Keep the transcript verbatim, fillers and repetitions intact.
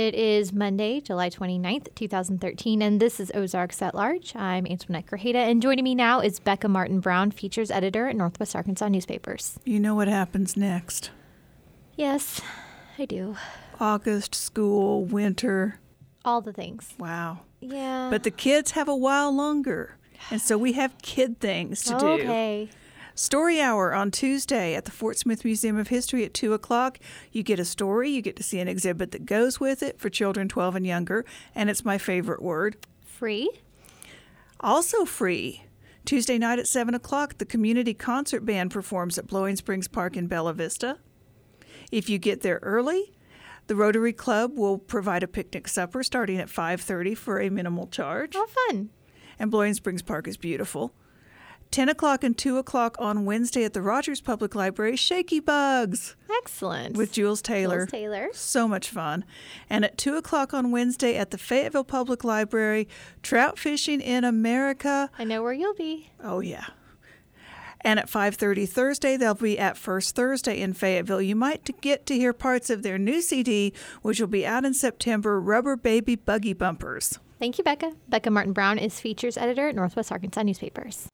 It is Monday, July twenty-ninth, twenty thirteen, and this is Ozarks at Large. I'm Antoinette Grajeda, and joining me now is Becca Martin Brown, features editor at Northwest Arkansas Newspapers. You know what happens next. Yes, I do. August, school, winter. All the things. Wow. Yeah. But the kids have a while longer, and so we have kid things to do. Okay. Story Hour on Tuesday at the Fort Smith Museum of History at two o'clock. You get a story, you get to see an exhibit that goes with it for children twelve and younger, and it's my favorite word. Free? Also free. Tuesday night at seven o'clock, the Community Concert Band performs at Blowing Springs Park in Bella Vista. If you get there early, the Rotary Club will provide a picnic supper starting at five thirty for a minimal charge. Oh, fun. And Blowing Springs Park is beautiful. ten o'clock and two o'clock on Wednesday at the Rogers Public Library, Shaky Bugs. Excellent. With Jules Taylor. Jules Taylor. So much fun. And at two o'clock on Wednesday at the Fayetteville Public Library, Trout Fishing in America. I know where you'll be. Oh, yeah. And at five thirty Thursday, they'll be at First Thursday in Fayetteville. You might get to hear parts of their new C D, which will be out in September, Rubber Baby Buggy Bumpers. Thank you, Becca. Becca Martin Brown is features editor at Northwest Arkansas Newspapers.